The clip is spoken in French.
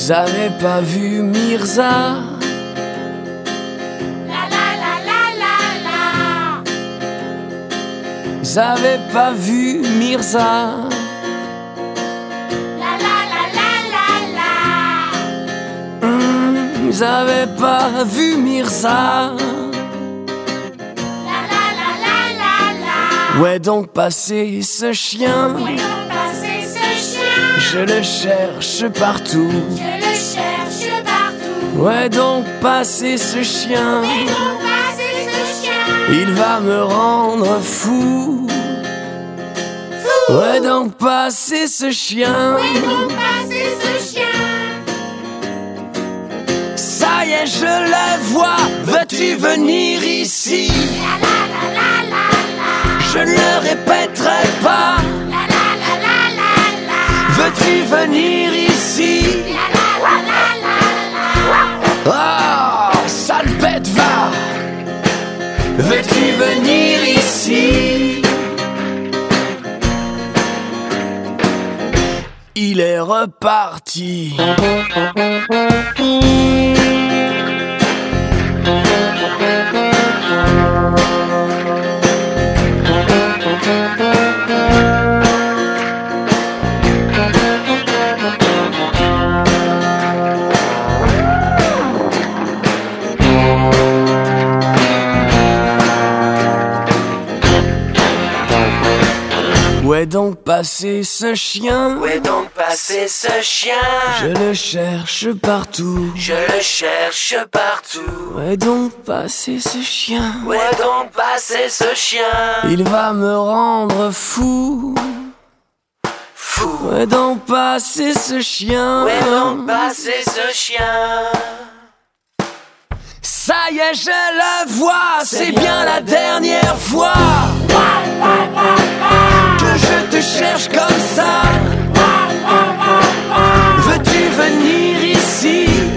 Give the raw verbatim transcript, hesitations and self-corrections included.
J'avais pas vu Mirza. La la la la la la. J'avais pas vu Mirza. La la la la la la. Mmh, j'avais pas vu Mirza. La la la la la la. Où est donc passé ce chien? Où est donc passé ce chien? Je le cherche partout. Je le cherche partout. Où est donc passé ce chien? Où est donc passé ce chien? Il va me rendre fou. Fou. Où est donc passé ce chien? Où est donc passé ce chien? Ça y est, je le vois. Veux-tu venir ici? La la la la la la. Je ne le répéterai pas. La la la la la la. Veux-tu venir ici? La la la la la la. Oh, sale bête, va. Veux-tu venir ici? Il est reparti. Où est donc passé ce chien? Où est donc passé ce chien? Je le cherche partout. Je le cherche partout. Où est donc passé ce chien? Où est donc passé ce chien? Il va me rendre fou. Fou. Où est donc passé ce chien? Où est donc passé ce chien? Ça y est, je le vois. C'est bien la dernière fois que je te cherche comme ça. Veux-tu venir ici?